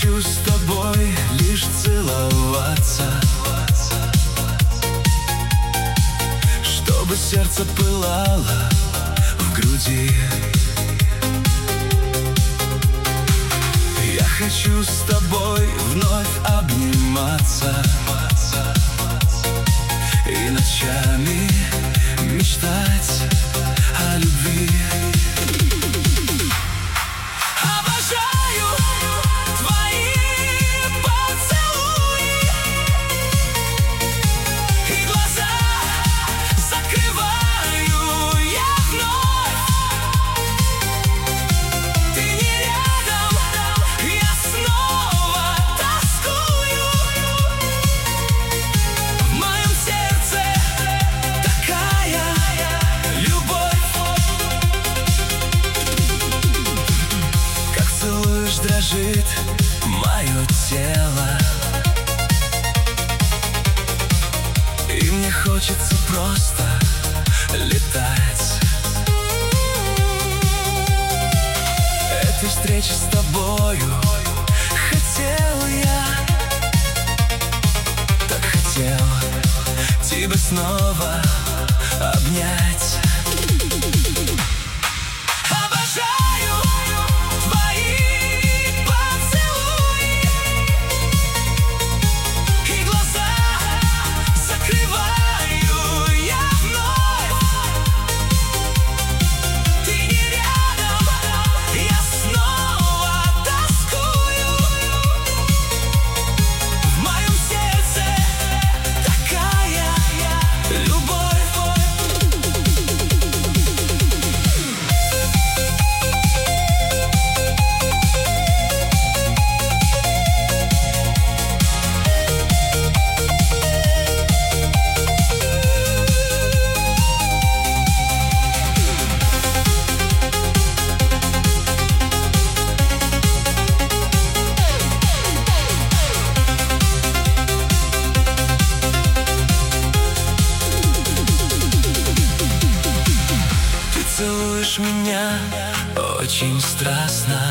хочу с тобой лишь целоваться, чтобы сердце пылало в груди. Я хочу с тобой вновь обниматься и ночами мечтать о любви. Обожаю твои поцелуи, и глаза закрываю я вновь. Ты не рядом, я снова тоскую. В моем сердце такая любовь. Как целуешь, дрожит мое тело, и мне хочется просто летать. Этой встречи с тобою хотел я, так хотел тебя снова обнять. Обожаю твои поцелуи, и глаза закрываю я вновь. Ты не рядом, я снова тоскую. В моем сердце такая любовь. Ты целуешь меня очень страстно,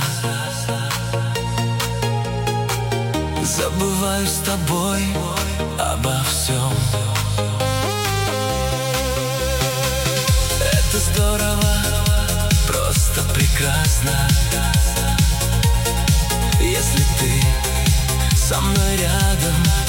забываю с тобой обо всем. Это здорово, просто прекрасно, если ты со мной рядом.